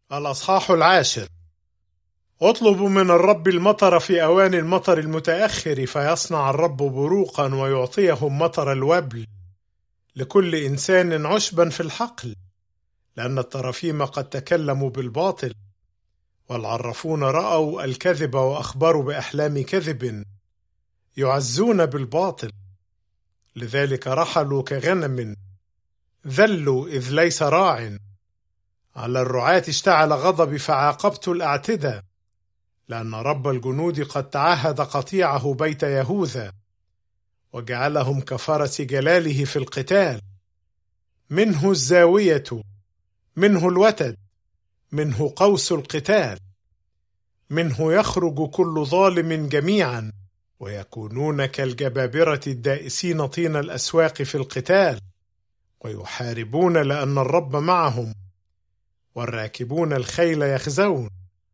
الأصحاح 10. اطلبوا من الرب المطر في أوان المطر المتأخر، فيصنع الرب بروقا ويعطيهم مطر الوبل، لكل إنسان عشبا في الحقل، لأن الترافيم قد تكلموا بالباطل، والعرافون رأوا الكذب وأخبروا بأحلام كذب، يعزون بالباطل، لذلك رحلوا كغنم، ذلوا إذ ليس راع. على الرعاة اشتعل غضبي فعاقبت الأعتدة، لأن رب الجنود قد تعهد قطيعه بيت يهوذا، وجعلهم كفرس جلاله في القتال. منه الزاوية، منه الوتد، منه قوس القتال، منه يخرج كل ظالم جميعا، ويكونون كالجبابرة الدائسين طين الأسواق في القتال، ويحاربون لأن الرب معهم، والراكبون الخيل يخزون.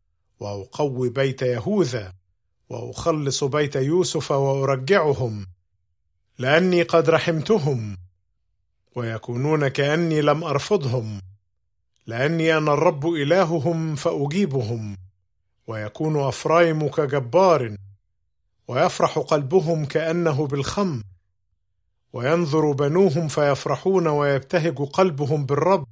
وأقوي بيت يهوذا، وأخلص بيت يوسف وأرجعهم، لأني قد رحمتهم، ويكونون كأني لم أرفضهم، لأني أنا الرب إلههم فأجيبهم. ويكون أفرايم كجبار، ويفرح قلبهم كأنه بالخمر، وينظر بنوهم فيفرحون ويبتهج قلبهم بالرب.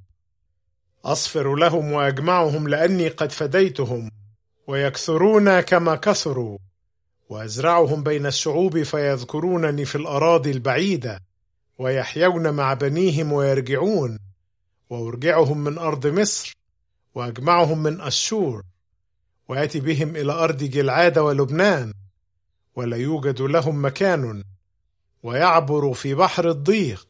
أصفر لهم وأجمعهم لأني قد فديتهم، ويكثرون كما كثروا، وأزرعهم بين الشعوب فيذكرونني في الأراضي البعيدة، ويحيون مع بنيهم ويرجعون، وأرجعهم من أرض مصر، وأجمعهم من أشور، وآتي بهم إلى أرض جلعاد ولبنان، ولا يوجد لهم مكان، ويعبر في بحر الضيق،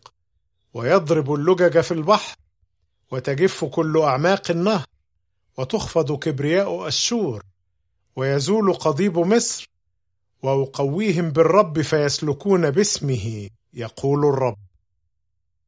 ويضرب اللجج في البحر، وتجف كل أعماق النهر، وتخفض كبرياء أشور، ويزول قضيب مصر، وأقويهم بالرب فيسلكون باسمه، يقول الرب.